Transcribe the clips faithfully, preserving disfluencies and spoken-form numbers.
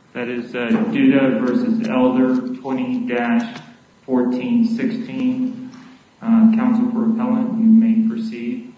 That is uh, Duda versus Elder, twenty dash fourteen sixteen. Uh, counsel for appellant, you may proceed.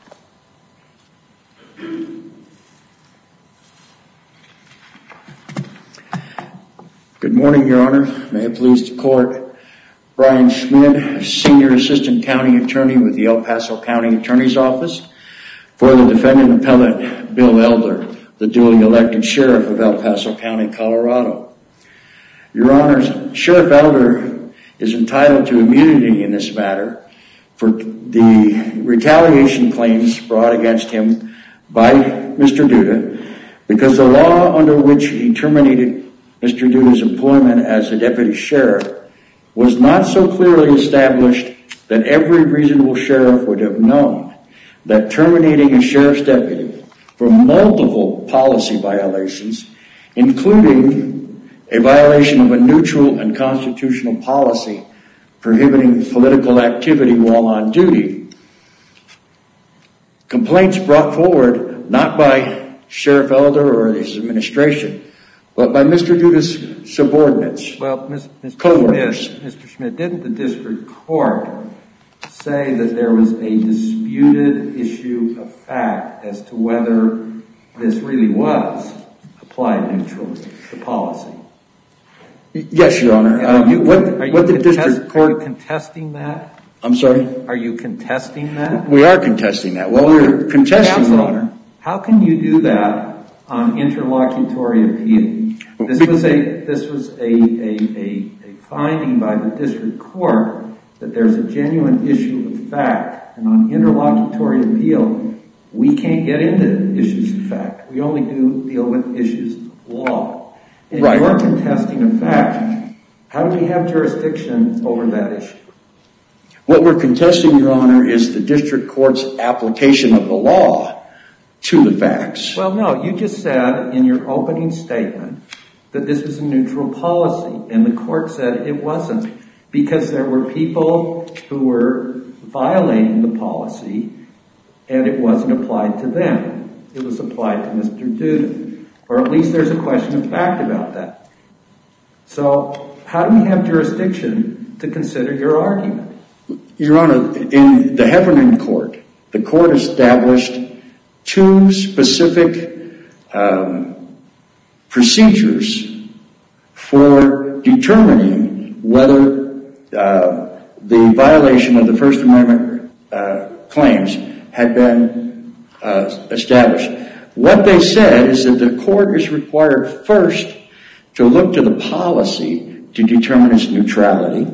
Good morning, Your Honor. May it please the court. Brian Schmidt, Senior Assistant County Attorney with the El Paso County Attorney's Office. For the defendant appellant, Bill Elder, the duly elected Sheriff of El Paso County, Colorado. Your Honors, Sheriff Elder is entitled to immunity in this matter for the retaliation claims brought against him by Mister Duda because the law under which he terminated Mister Duda's employment as a deputy sheriff was not so clearly established that every reasonable sheriff would have known that terminating a sheriff's deputy for multiple policy violations, including a violation of a neutral and constitutional policy prohibiting political activity while on duty, complaints brought forward not by Sheriff Elder or his administration, but by Mister Duda's subordinates, well, Mister co-workers. Schmidt, Mister Schmidt, didn't the district court say that there was a disputed issue of fact as to whether this really was applied neutrally, the policy? Yes, Your Honor. Are you, um, what, are you what the contest, district court... Are you contesting that? I'm sorry? Are you contesting that? We are contesting that. Well, we're contesting, Counsel, Your Honor. How can you do that on interlocutory appeal? This was a this was a, a, a, a finding by the district court that there's a genuine issue of fact, and on interlocutory appeal, we can't get into issues of fact. We only do deal with issues of law. And right. You're contesting a fact. How do we have jurisdiction over that issue? What we're contesting, Your Honor, is the district court's application of the law to the facts. Well, no, you just said in your opening statement that this was a neutral policy, and the court said it wasn't because there were people who were violating the policy, and it wasn't applied to them. It was applied to Mister Duda. Or at least there's a question of fact about that. So how do we have jurisdiction to consider your argument? Your Honor, in the Heffernan court, the court established two specific um, procedures for determining whether uh, the violation of the First Amendment uh, claims had been uh, established. What they said is that the court is required first to look to the policy to determine its neutrality.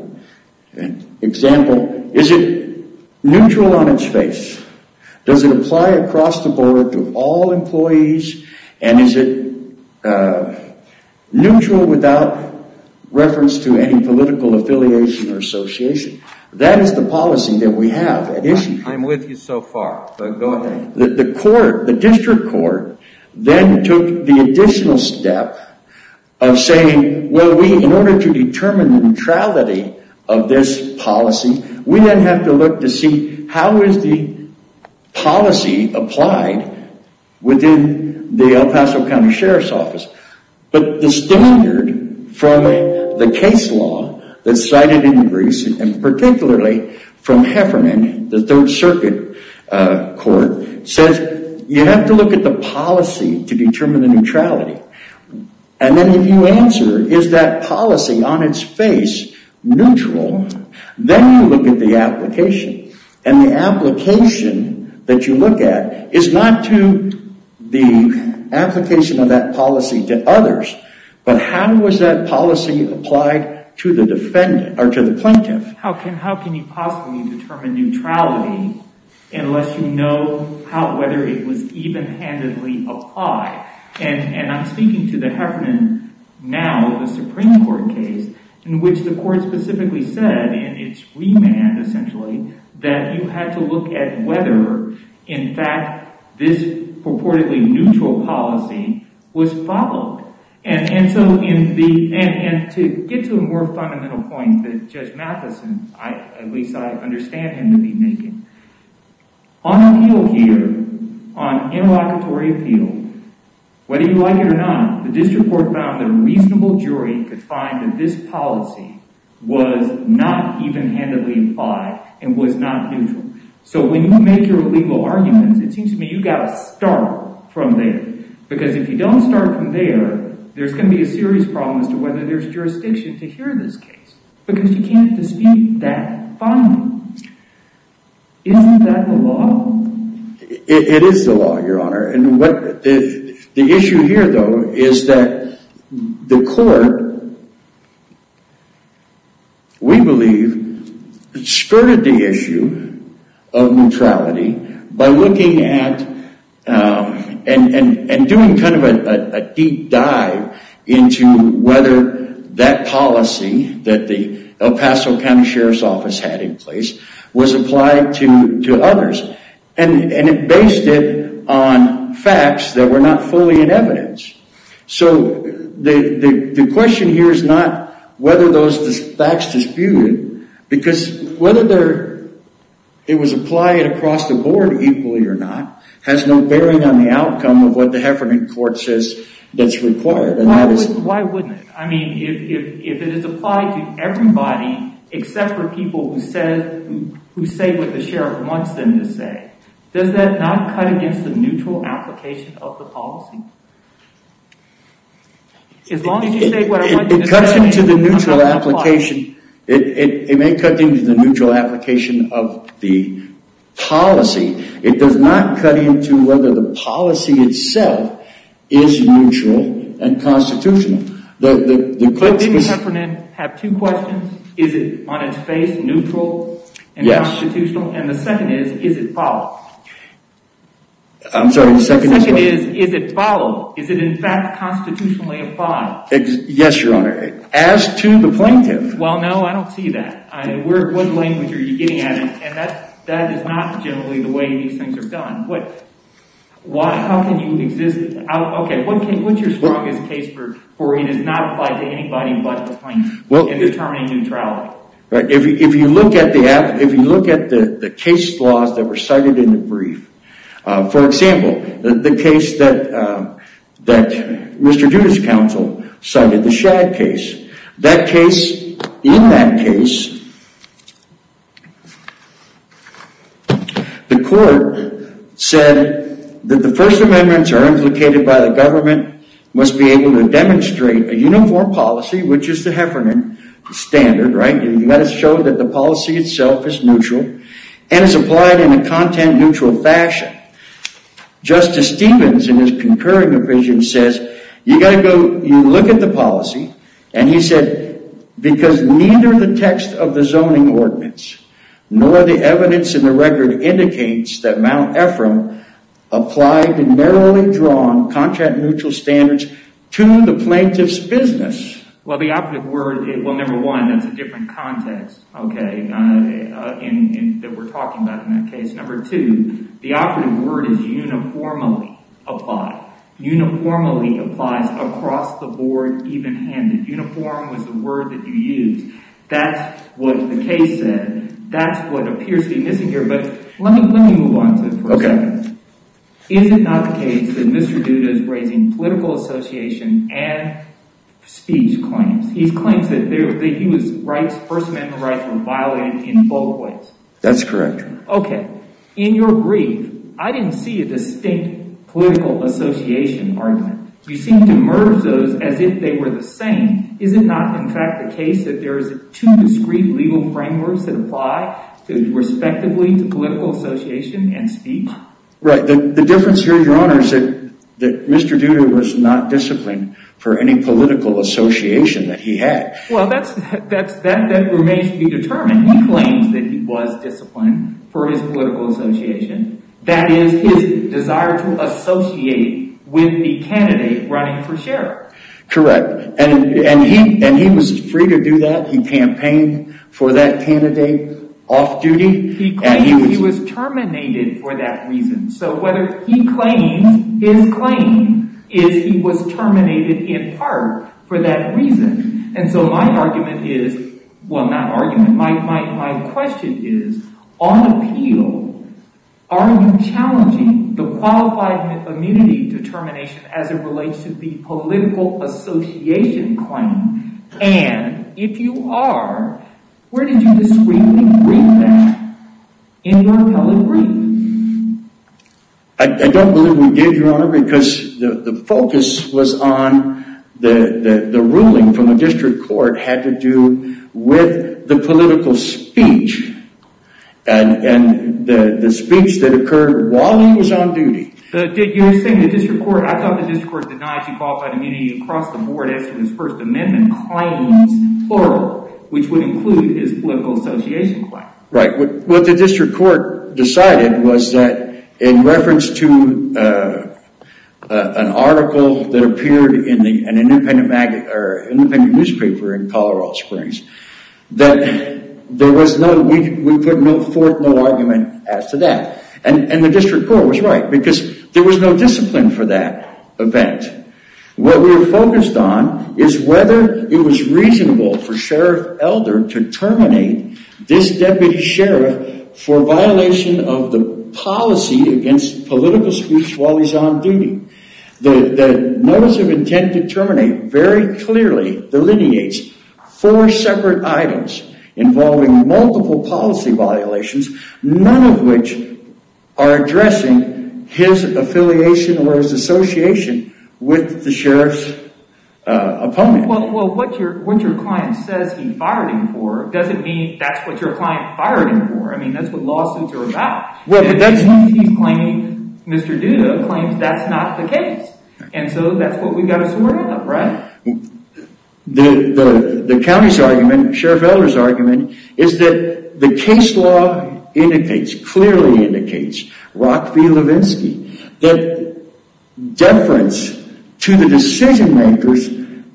An example, is it neutral on its face? Does it apply across the board to all employees? And is it uh, neutral without reference to any political affiliation or association? That is the policy that we have at issue. I'm with you so far, but go ahead. The, the court, the district court, then took the additional step of saying, well, we, in order to determine the neutrality of this policy, we then have to look to see how is the policy applied within the El Paso County Sheriff's Office. But the standard from the case law that's cited in the briefs, and particularly from Heffernan, the Third Circuit uh, Court, says you have to look at the policy to determine the neutrality. And then if you answer, is that policy on its face neutral, then you look at the application. And the application that you look at is not to the application of that policy to others, but how was that policy applied to the defendant or to the plaintiff? How can how can you possibly determine neutrality unless you know how whether it was even-handedly applied? And and I'm speaking to the Heffernan now, the Supreme Court case, in which the court specifically said in its remand, essentially, that you had to look at whether, in fact, this purportedly neutral policy was followed. And and so in the and, and to get to a more fundamental point that Judge Matheson, I at least I understand him to be making, on appeal here, on interlocutory appeal, Whether you like it or not, the district court found that a reasonable jury could find that this policy was not even-handedly applied and was not neutral. So when you make your legal arguments, it seems to me you got to start from there. Because if you don't start from there, there's going to be a serious problem as to whether there's jurisdiction to hear this case. Because you can't dispute that finding. Isn't that the law? It, it is the law, Your Honor. And what the, the issue here, though, is that the court, we believe, skirted the issue of neutrality by looking at um, and, and, and doing kind of a, a, a deep dive into whether that policy that the El Paso County Sheriff's Office had in place was applied to, to others. And, and it based it on facts that were not fully in evidence. So the, the, the question here is not whether those facts disputed, because whether they're, it was applied across the board equally or not has no bearing on the outcome of what the Heffernan court says that's required. And why, that is, would, why wouldn't it? I mean, if, if, if it is applied to everybody except for people who, said, who, who say what the sheriff wants them to say, does that not cut against the neutral application of the policy? As long as you say what I want you to say. It cuts into the neutral application. It, it, it may cut into the neutral application of the policy. It does not cut into whether the policy itself is neutral and constitutional. The, the, the but didn't Heffernan have two questions? Is it on its face neutral and yes. constitutional? And the second is, is it followed? I'm sorry, the second, the second is, is, is it followed? Is it in fact constitutionally applied? Ex- yes, Your Honor. As to the plaintiff. Well, no, I don't see that. I, where, what language are you getting at? And that, that is not generally the way these things are done. What, why, how can you exist? How, okay, what can, what's your strongest case for, for it is not applied to anybody but the plaintiff well, in determining neutrality? Right. If you, if you look at the, if you look at the, the case laws that were cited in the brief, Uh, for example, the, the case that uh, that Mister Duda's counsel cited, the Shad case. That case, in that case, the court said that the First Amendments are implicated by the government, must be able to demonstrate a uniform policy, which is the Heffernan standard, right? You've got to show that the policy itself is neutral and is applied in a content-neutral fashion. Justice Stevens, in his concurring opinion, says, you gotta go, you look at the policy, and he said, because neither the text of the zoning ordinance nor the evidence in the record indicates that Mount Ephraim applied narrowly drawn content-neutral standards to the plaintiff's business. Well, the operative word, well, number one, that's a different context, okay, uh, in, in, that we're talking about in that case. Number two, the operative word is uniformly applied. Uniformly applies across the board, even-handed. Uniform was the word that you used. That's what the case said. That's what appears to be missing here. But let me let me move on to it for okay. a second. Is it not the case that Mister Duda is raising political association and speech claims? He claims that, there, that he was rights, First Amendment rights were violated in both ways. That's correct. Okay. In your brief, I didn't see a distinct political association argument. You seem to merge those as if they were the same. Is it not, in fact, the case that there is two discrete legal frameworks that apply to, respectively, to political association and speech? Right. The, the difference here, Your Honor, is that, that Mister Duda was not disciplined for any political association that he had. Well, that's, that's, that, that remains to be determined. He claims that he was disciplined for his political association. That is his desire to associate with the candidate running for sheriff. Correct. And, and he, and he was free to do that. He campaigned for that candidate off duty. He claims and he was, he was terminated for that reason. So whether he claims, his claim is he was terminated in part for that reason. And so my argument is, well, not argument, my, my, my question is, on appeal, are you challenging the qualified immunity determination as it relates to the political association claim? And if you are, where did you discreetly brief that in your appellate brief? I, I don't believe we did, Your Honor, because the, the focus was on the, the, the ruling from the district court had to do with the political speech and, and the, the speech that occurred while he was on duty. The, did, you're saying the district court, I thought the district court denied you qualified immunity across the board as to his First Amendment claims, plural, which would include his political association claim. Right. What, what the district court decided was that in reference to uh, uh, an article that appeared in the, an independent mag- or independent newspaper in Colorado Springs, that there was no, we, we put no forth no argument as to that. And, and the district court was right, because there was no discipline for that event. What we were focused on is whether it was reasonable for Sheriff Elder to terminate this deputy sheriff for violation of the policy against political speech while he's on duty. The, the notice of intent to terminate very clearly delineates four separate items involving multiple policy violations, none of which are addressing his affiliation or his association with the sheriff's uh, opponent. Well, well, what your what your client says he fired him for doesn't mean that's what your client fired him for. I mean, that's what lawsuits are about. Well, but that's he's, he's claiming Mister Duda claims that's not the case, and so that's what we've got to sort out, right? The the the county's argument, Sheriff Elder's argument, is that the case law indicates, clearly indicates, Rock v. Levinsky, that deference to the decision maker's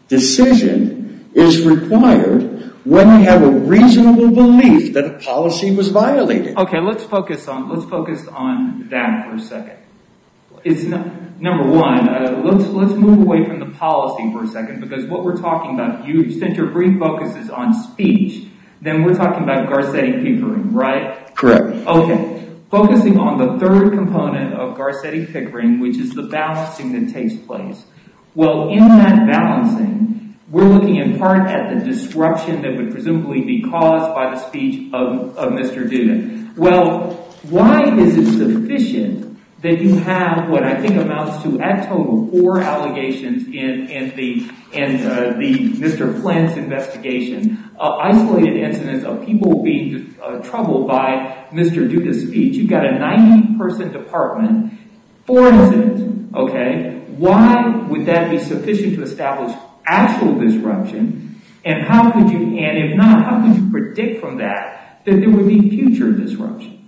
decision is required when they have a reasonable belief that a policy was violated. Okay, let's focus on let's focus on that for a second. It's not, number one. Uh, let's let's move away from the policy for a second, because what we're talking about, you since your brief focus is on speech, then we're talking about Garcetti Pickering, right? Correct. Okay. Focusing on the third component of Garcetti Pickering, which is the balancing that takes place. Well, in that balancing, we're looking in part at the disruption that would presumably be caused by the speech of, of Mister Duda. Well, why is it sufficient that you have what I think amounts to, at total, four allegations in, in the in uh, the Mister Flynn's investigation, uh, isolated incidents of people being uh, troubled by Mister Duda's speech? You've got a ninety-person department, four incidents, okay? Why would that be sufficient to establish actual disruption? And how could you, and if not, how could you predict from that that there would be future disruption?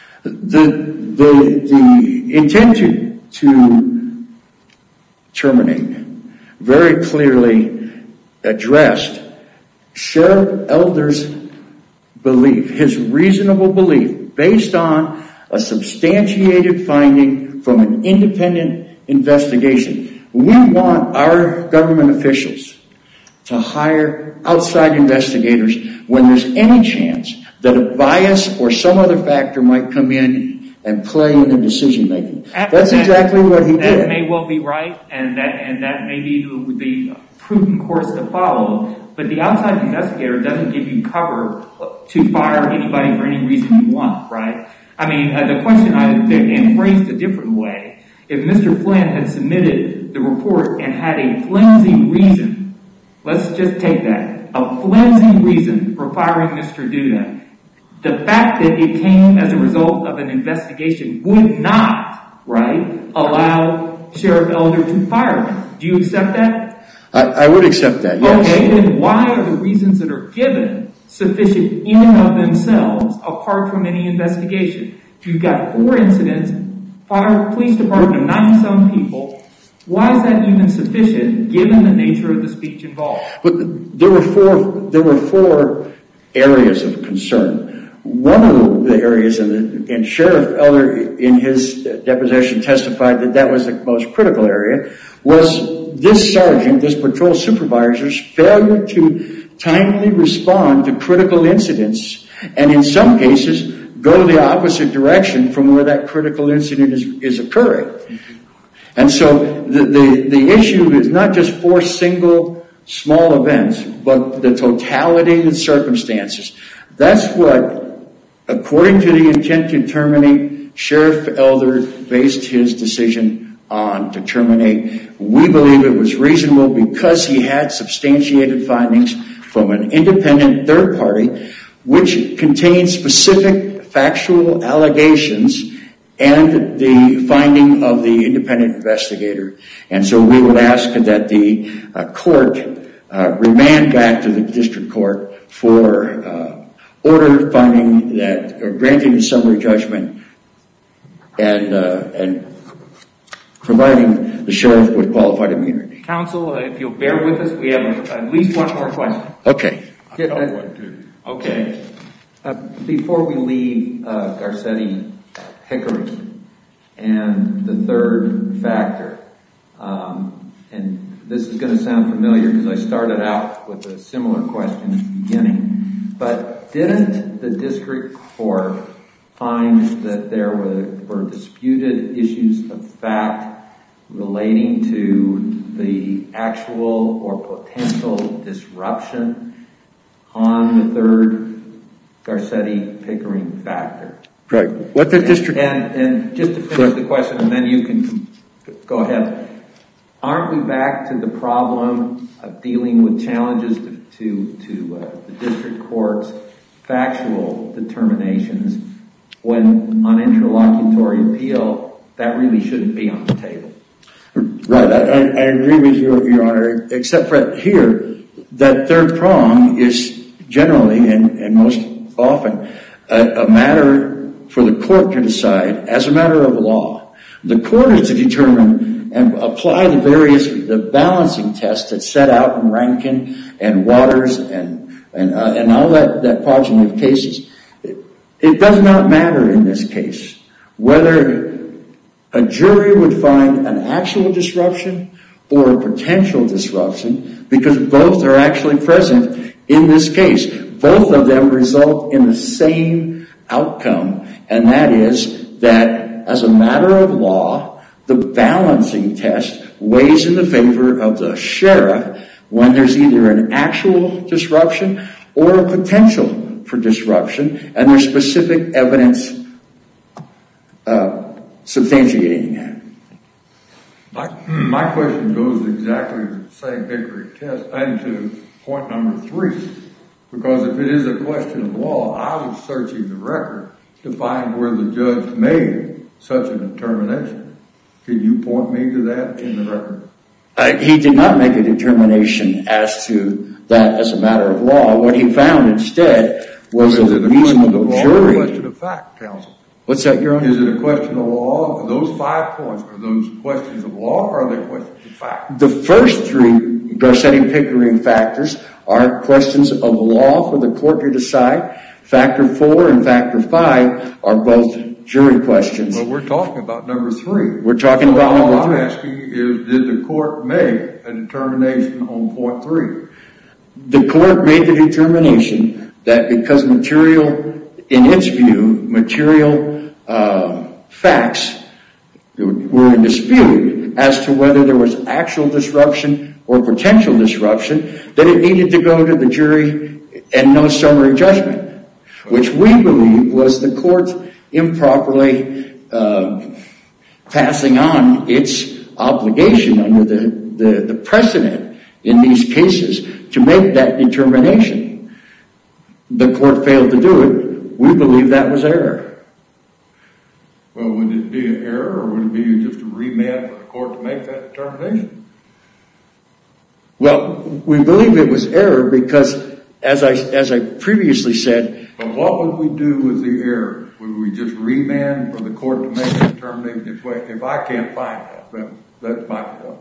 The the the intent to, to terminate very clearly addressed Sheriff Elder's belief, his reasonable belief, based on a substantiated finding from an independent investigation. We want our government officials to hire outside investigators when there's any chance that a bias or some other factor might come in and play in the decision making. That's that, exactly what he that did. That may well be right, and that and that may be the prudent course to follow. But the outside investigator doesn't give you cover to fire anybody for any reason you want, right? I mean, uh, the question I and phrased a different way: if Mister Flynn had submitted the report and had a flimsy reason, let's just take that, a flimsy reason for firing Mister Duda, the fact that it came as a result of an investigation would not, right, allow Sheriff Elder to fire him. Do you accept that? I, I would accept that, yes. Okay, then why are the reasons that are given sufficient in and of themselves apart from any investigation? You've got four incidents, fire, police department of ninety-some people. Why is that even sufficient given the nature of the speech involved? But there were four, there were four areas of concern. One of the areas, and, and Sheriff Elder in his deposition testified that that was the most critical area, was this sergeant, this patrol supervisor's failure to timely respond to critical incidents, and in some cases go the opposite direction from where that critical incident is, is occurring. Mm-hmm. And so the, the, the issue is not just four single small events, but the totality of the circumstances. That's what, according to the intent to terminate, Sheriff Elder based his decision on to terminate. We believe it was reasonable because he had substantiated findings from an independent third party, which contained specific factual allegations and the finding of the independent investigator. And so we would ask that the uh, court uh, remand back to the district court for uh, order finding that, or granting the summary judgment and uh, and providing the sheriff with qualified immunity. Counsel, uh, if you'll bear with us, we have a, at least one more question. Okay. Yeah, uh, okay. Uh, before we leave uh, Garcetti Pickering and the third factor, um, and this is going to sound familiar because I started out with a similar question at the beginning, but didn't the district court find that there were, were disputed issues of fact relating to the actual or potential disruption on the third Garcetti Pickering factor? Right. What the district... And, and just to finish the question, and then you can go ahead. Aren't we back to the problem of dealing with challenges to, to, to uh, the district court's factual determinations when on interlocutory appeal, that really shouldn't be on the table? Right. I, I agree with you, Your Honor, except for here, that third prong is generally and, and most often a, a matter for the court to decide as a matter of law. The court is to determine and apply the various, the balancing tests that's set out in Rankin and Waters and, and, uh, and all that, that progeny of cases. It, it does not matter in this case whether a jury would find an actual disruption or a potential disruption, because both are actually present in this case. Both of them result in the same outcome, and that is that as a matter of law, the balancing test weighs in the favor of the sheriff when there's either an actual disruption or a potential for disruption, and there's specific evidence uh, substantiating that. My, my question goes exactly to the same Pickering test and to point number three. Because if it is a question of law, I was searching the record to find where the judge made such a determination. Can you point me to that in the record? Uh, he did not make a determination as to that as a matter of law. What he found instead was a reasonable jury. Is it a question of fact, counsel? What's that, Your Honor? Is it a question of law? Are those five points, are those questions of law or are they questions of fact? The first three Garcetti Pickering factors are questions of law for the court to decide. Factor four and factor five are both jury questions. Well, we're talking about number three. We're talking so about number all three. I'm asking is, did the court make a determination on point three? The court made the determination that because material, in its view, material uh, facts were in dispute as to whether there was actual disruption or potential disruption, that it needed to go to the jury and no summary judgment, which we believe was the court improperly uh, passing on its obligation under the, the, the precedent in these cases to make that determination. The court failed to do it. We believe that was error. Well, would it be an error or would it be just a remand for the court to make that determination? Well, we believe it was error because, as I as I previously said... But what would we do with the error? Would we just remand for the court to make a determination? If, if I can't find that, then that's my point.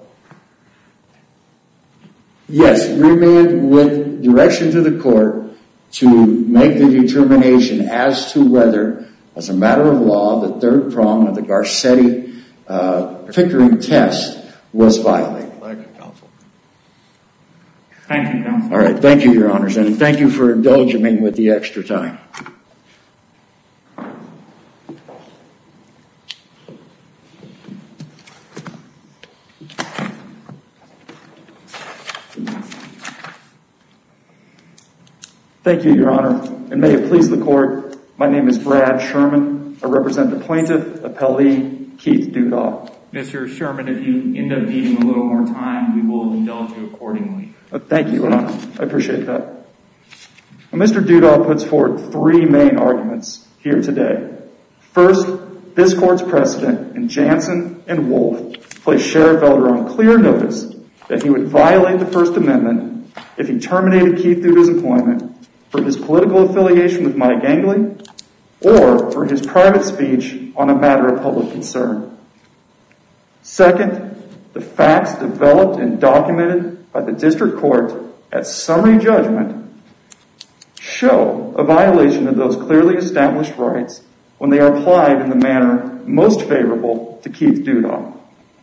Yes, remand with direction to the court to make the determination as to whether, as a matter of law, the third prong of the Garcetti uh, Pickering test was violated. Thank you, counsel. Thank you, counsel. All right, thank you, Your Honors, and thank you for indulging me with the extra time. Thank you, Your Honor, and may it please the Court, my name is Brad Sherman. I represent the plaintiff, appellee, Keith Dudaw. Mister Sherman, if you end up needing a little more time, we will indulge you accordingly. Uh, thank you, Your Honor. I appreciate that. Well, Mister Dudaw puts forward three main arguments here today. First, this Court's precedent in Jansen and Wolf placed Sheriff Elder on clear notice that he would violate the First Amendment if he terminated Keith Dudaw's employment for his political affiliation with Mike Angley or for his private speech on a matter of public concern. Second, the facts developed and documented by the District Court at summary judgment show a violation of those clearly established rights when they are applied in the manner most favorable to Keith Dudaw.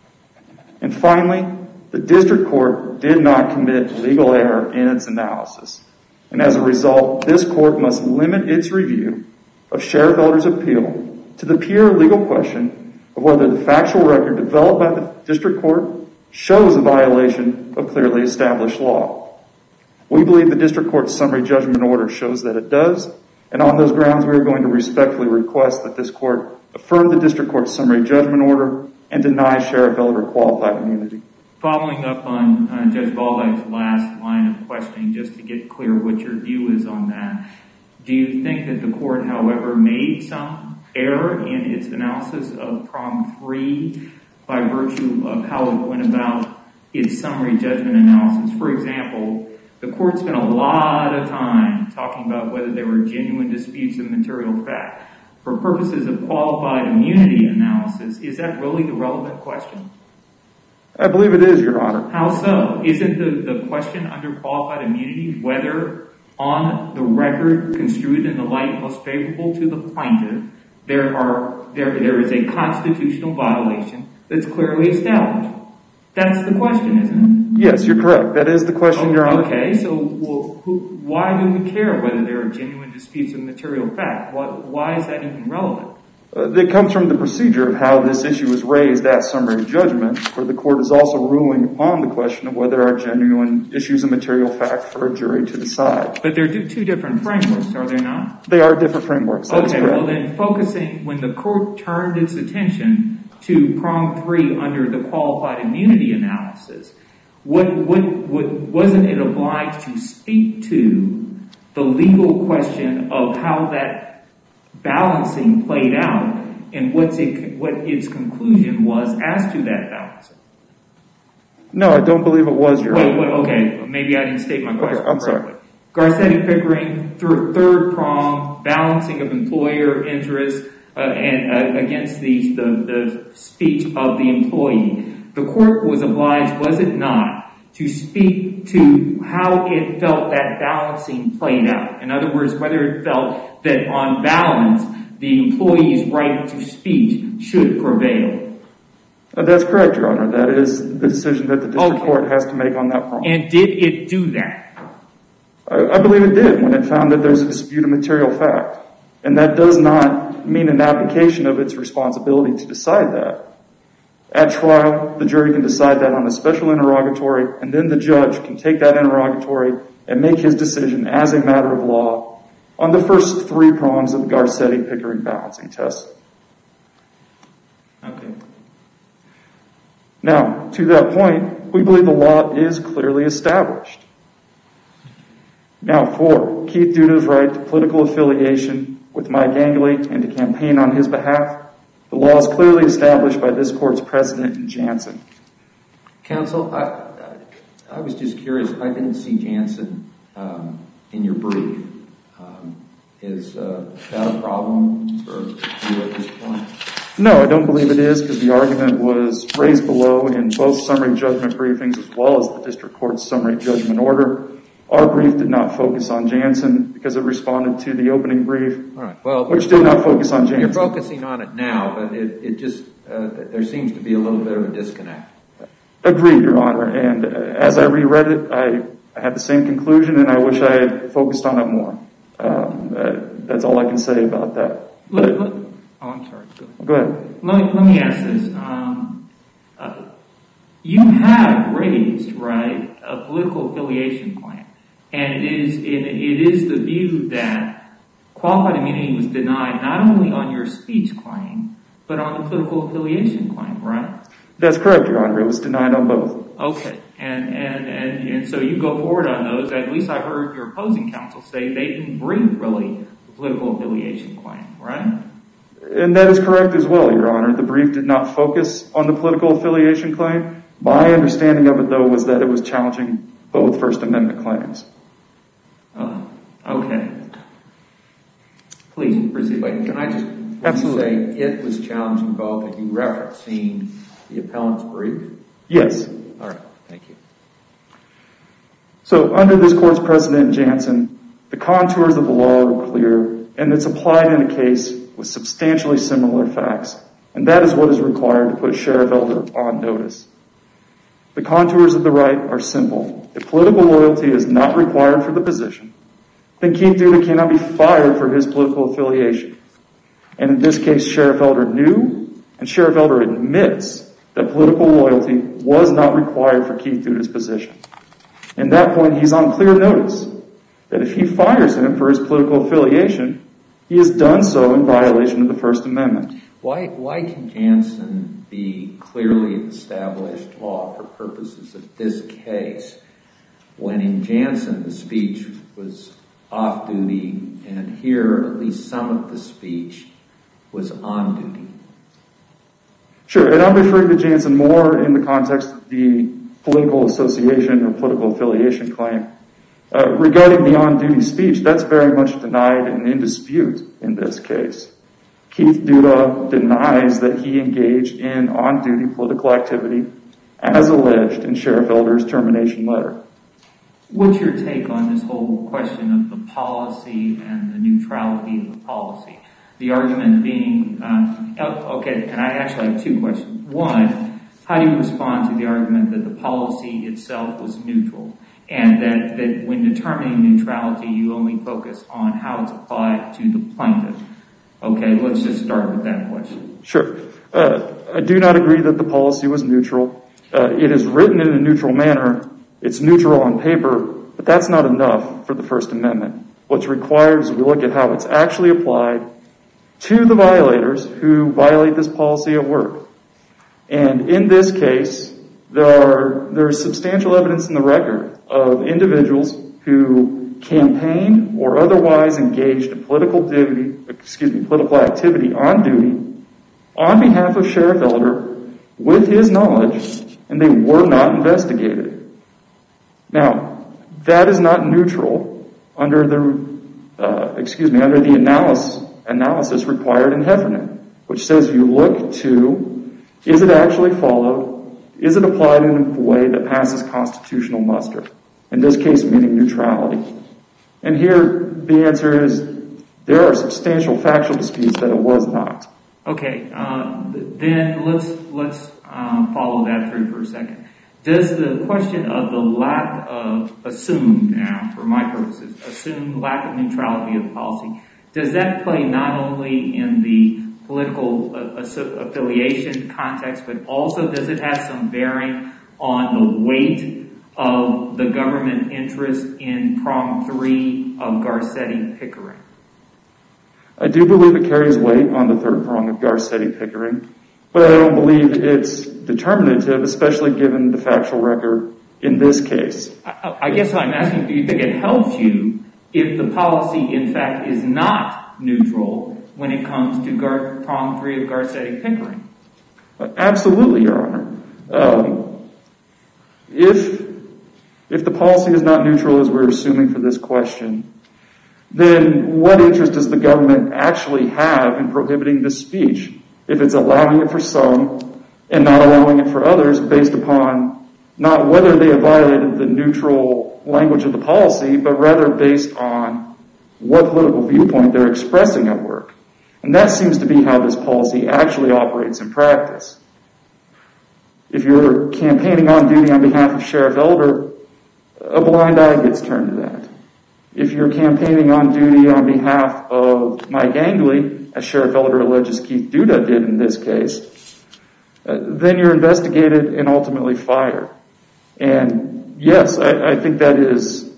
And finally, the District Court did not commit legal error in its analysis. And as a result, this Court must limit its review of Sheriff Elder's appeal to the pure legal question of whether the factual record developed by the District Court shows a violation of clearly established law. We believe the District Court's summary judgment order shows that it does, and on those grounds we are going to respectfully request that this Court affirm the District Court's summary judgment order and deny Sheriff Elder qualified immunity. Following up on uh, Judge Baldy's last line of questioning, just to get clear what your view is on that, do you think that the Court, however, made some error in its analysis of prong three by virtue of how it went about its summary judgment analysis? For example, the Court spent a lot of time talking about whether there were genuine disputes of material fact. For purposes of qualified immunity analysis, is that really the relevant question? I believe it is, Your Honor. How so? Isn't the, the question under qualified immunity whether on the record construed in the light most favorable to the plaintiff, there are there there is a constitutional violation that's clearly established? That's the question, isn't it? Yes, you're correct. That is the question, oh, Your Honor. Okay, so well, who, why do we care whether there are genuine disputes of material fact? What, why is that even relevant? Uh, it comes from the procedure of how this issue is raised at summary judgment, where the Court is also ruling upon the question of whether there are genuine issues of material fact for a jury to decide. But they're two different frameworks, are they not? They are different frameworks. That okay, well then focusing, when the Court turned its attention to prong three under the qualified immunity analysis, what, what, what wasn't it obliged to speak to the legal question of how that balancing played out and what's it, what its conclusion was as to that balancing? No, I don't believe it was, Your Honor. Wait, wait, okay, maybe I didn't state my question okay, I'm correctly. sorry. Garcetti Pickering, third, third prong, balancing of employer interests uh, and uh, against the, the, the speech of the employee. The Court was obliged, was it not, to speak to how it felt that balancing played out. In other words, whether it felt that on balance, the employee's right to speech should prevail. Uh, that's correct, Your Honor. That is the decision that the District okay. Court has to make on that prong. And did it do that? I, I believe it did when it found that there's a dispute of material fact. And that does not mean an abdication of its responsibility to decide that. At trial, the jury can decide that on a special interrogatory, and then the judge can take that interrogatory and make his decision as a matter of law on the first three prongs of the Garcetti-Pickering balancing test. Okay. Now, to that point, we believe the law is clearly established. Now, for Keith Dudaw's right to political affiliation with Mike Angley and to campaign on his behalf, the law is clearly established by this Court's precedent in Jansen. Counsel, I, I, I was just curious. I didn't see Jansen um, in your brief. Um, is uh, that a problem for you at this point? No, I don't believe it is, because the argument was raised below in both summary judgment briefings as well as the District Court's summary judgment order. Our brief did not focus on Jansen because it responded to the opening brief, All right. well, which did not focus on Jansen. You're focusing on it now, but it, it just, uh, there seems to be a little bit of a disconnect. Agreed, Your Honor. And uh, as I reread it, I, I had the same conclusion, and I wish I had focused on it more. Um, uh, that's all I can say about that. Let, But, let, oh, I'm sorry. Go ahead. Go ahead. Let me, let me ask this. Um, uh, you have raised, right, a political affiliation claim. And it is, it is the view that qualified immunity was denied not only on your speech claim, but on the political affiliation claim, right? That's correct, Your Honor. It was denied on both. Okay. And, and, and, and so you go forward on those. At least I heard your opposing counsel say they didn't brief really the political affiliation claim, right? And that is correct as well, Your Honor. The brief did not focus on the political affiliation claim. My understanding of it, though, was that it was challenging both First Amendment claims. Oh, okay. Please proceed. Wait, can I just, when Absolutely. you say it was challenging both, are you referencing the appellant's brief? Yes. All right, thank you. So under this court's precedent in Jansen, the contours of the law are clear, and it's applied in a case with substantially similar facts. And that is what is required to put Sheriff Elder on notice. The contours of the right are simple. If political loyalty is not required for the position, then Keith Duda cannot be fired for his political affiliation. And in this case, Sheriff Elder knew, and Sheriff Elder admits, that political loyalty was not required for Keith Duda's position. At that point, he's on clear notice that if he fires him for his political affiliation, he has done so in violation of the First Amendment. Why, why can Jansen be clearly established law for purposes of this case when in Jansen the speech was off-duty and here at least some of the speech was on-duty? Sure, and I'm referring to Jansen more in the context of the political association or political affiliation claim. Uh, regarding the on-duty speech, that's very much denied and in dispute in this case. Keith Duda denies that he engaged in on-duty political activity as alleged in Sheriff Elder's termination letter. What's your take on this whole question of the policy and the neutrality of the policy? The argument being, uh, okay, and I actually have two questions. One, how do you respond to the argument that the policy itself was neutral and that, that when determining neutrality, you only focus on how it's applied to the plaintiff? Okay, let's just start with that question. Sure. Uh, I do not agree that the policy was neutral. Uh, it is written in a neutral manner. It's neutral on paper, but that's not enough for the First Amendment. What's required is we look at how it's actually applied to the violators who violate this policy at work. And in this case, there are there is substantial evidence in the record of individuals who campaigned or otherwise engaged in political duty, excuse me, political activity on duty on behalf of Sheriff Elder with his knowledge, and they were not investigated. Now, that is not neutral under the uh, excuse me under the analysis analysis required in Heffernan, which says you look to, is it actually followed? Is it applied in a way that passes constitutional muster? In this case, meaning neutrality. And here, the answer is there are substantial factual disputes that it was not. Okay, uh, then let's let's uh, follow that through for a second. Does the question of the lack of assumed now, for my purposes, assumed lack of neutrality of the policy, does that play not only in the political uh, affiliation context, but also does it have some bearing on the weight of the government interest in prong three of Garcetti-Pickering? I do believe it carries weight on the third prong of Garcetti-Pickering, but I don't believe it's determinative, especially given the factual record in this case. I, I guess I'm asking, do you think it helps you if the policy, in fact, is not neutral when it comes to Gar- prong three of Garcetti-Pickering? Absolutely, Your Honor. Um, if if the policy is not neutral, as we're assuming for this question, then what interest does the government actually have in prohibiting this speech if it's allowing it for some and not allowing it for others based upon not whether they have violated the neutral language of the policy, but rather based on what political viewpoint they're expressing at work? And that seems to be how this policy actually operates in practice. If you're campaigning on duty on behalf of Sheriff Elder, a blind eye gets turned to that. If you're campaigning on duty on behalf of Mike Angley, as Sheriff Elder alleges Keith Duda did in this case, uh, then you're investigated and ultimately fired. And yes, I, I think that is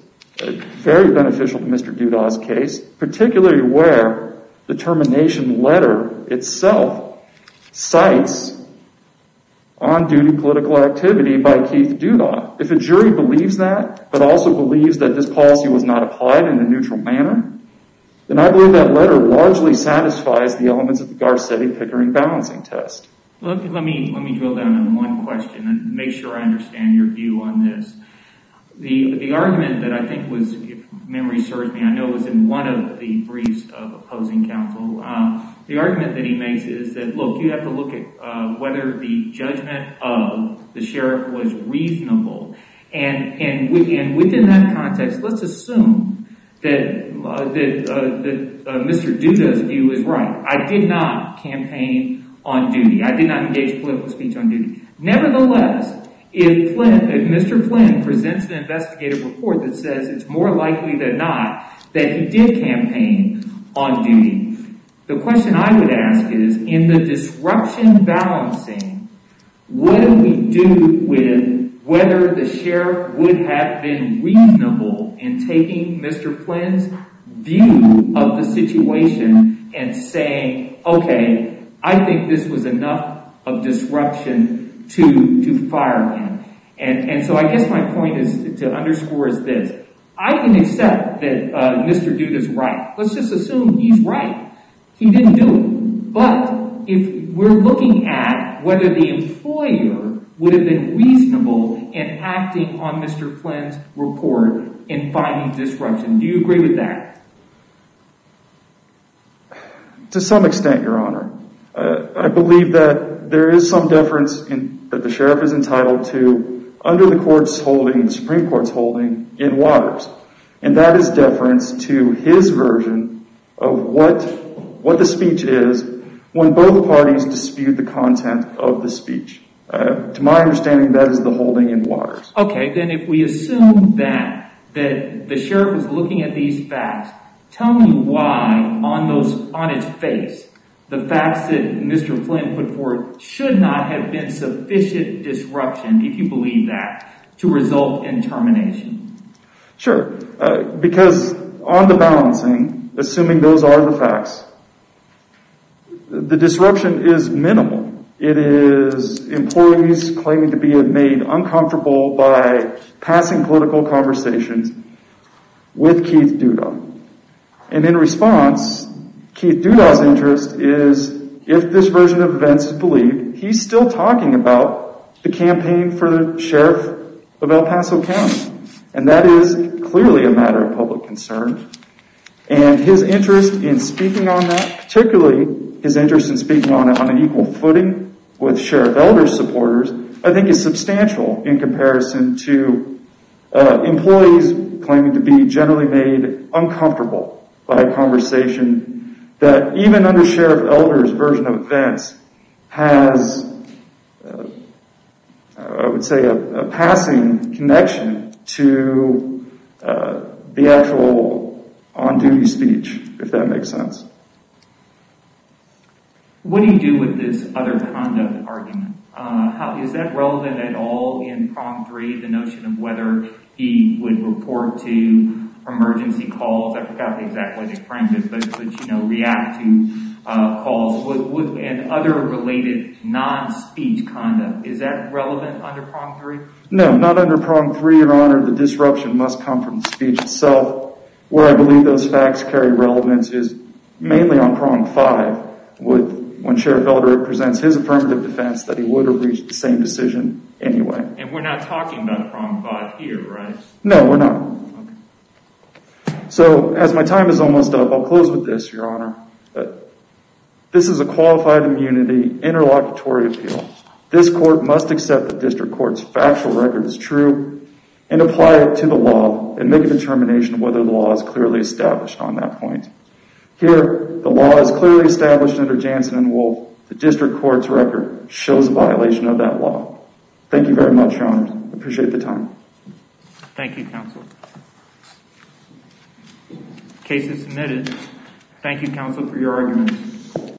very beneficial to Mister Dudah's case, particularly where the termination letter itself cites on-duty political activity by Keith Dudah. If a jury believes that, but also believes that this policy was not applied in a neutral manner, then I believe that letter largely satisfies the elements of the Garcetti-Pickering balancing test. Let me, let me, let me drill down on one question and make sure I understand your view on this. The, the argument that I think was, if memory serves me, I know it was in one of the briefs of opposing counsel, uh, the argument that he makes is that, look, you have to look at uh, whether the judgment of the sheriff was reasonable. And, and, w- and within that context, let's assume that, uh, that, uh, that uh, Mister Dudah's view is right. I did not campaign on duty. I did not engage political speech on duty. Nevertheless, if Flynn, if Mister Flynn presents an investigative report that says it's more likely than not that he did campaign on duty, the question I would ask is, in the disruption balancing, what do we do with whether the sheriff would have been reasonable in taking Mister Flynn's view of the situation and saying, okay, I think this was enough of disruption to, to fire him. And, and so I guess my point is to underscore is this. I can accept that uh, Mister Dudah's right. Let's just assume he's right. He didn't do it. But if we're looking at whether the employer would have been reasonable in acting on Mister Flynn's report in finding disruption, do you agree with that? To some extent, Your Honor. Uh, I believe that there is some deference in, that the sheriff is entitled to under the court's holding, the Supreme Court's holding in Waters. And that is deference to his version of what, what the speech is when both parties dispute the content of the speech. Uh, to my understanding, that is the holding in Waters. Okay, then if we assume that, that the sheriff was looking at these facts, tell me why on those, on its face, the facts that Mister Flynn put forward should not have been sufficient disruption, if you believe that, to result in termination. Sure. Uh, because on the balancing, assuming those are the facts, the disruption is minimal. It is employees claiming to be made uncomfortable by passing political conversations with Keith Dudah. And in response, Keith Dudah's interest is, if this version of events is believed, he's still talking about the campaign for the sheriff of El Paso County. And that is clearly a matter of public concern. And his interest in speaking on that, particularly his interest in speaking on it on an equal footing with Sheriff Elder's supporters, I think is substantial in comparison to uh, employees claiming to be generally made uncomfortable by a conversation that even under Sheriff Elder's version of events has, uh, I would say, a, a passing connection to uh, the actual on-duty speech, if that makes sense. What do you do with this other conduct argument? Uh, how, is that relevant at all in prong three, the notion of whether he would report to emergency calls? I forgot the exact way they framed it, but, but you know, react to uh, calls would, would, and other related non-speech conduct. Is that relevant under prong three? No, not under prong three, Your Honor. The disruption must come from the speech itself. Where I believe those facts carry relevance is mainly on prong five, with when Sheriff Elder presents his affirmative defense that he would have reached the same decision anyway. And we're not talking about prong five here, right? No, we're not. Okay. So, as my time is almost up, I'll close with this, Your Honor. Uh, this is a qualified immunity interlocutory appeal. This court must accept the district court's factual record as true and apply it to the law and make a determination of whether the law is clearly established on that point. Here, the law is clearly established under Jansen and Wolf. The district court's record shows a violation of that law. Thank you very much, Your Honors. I appreciate the time. Thank you, counsel. Case is submitted. Thank you, counsel, for your arguments.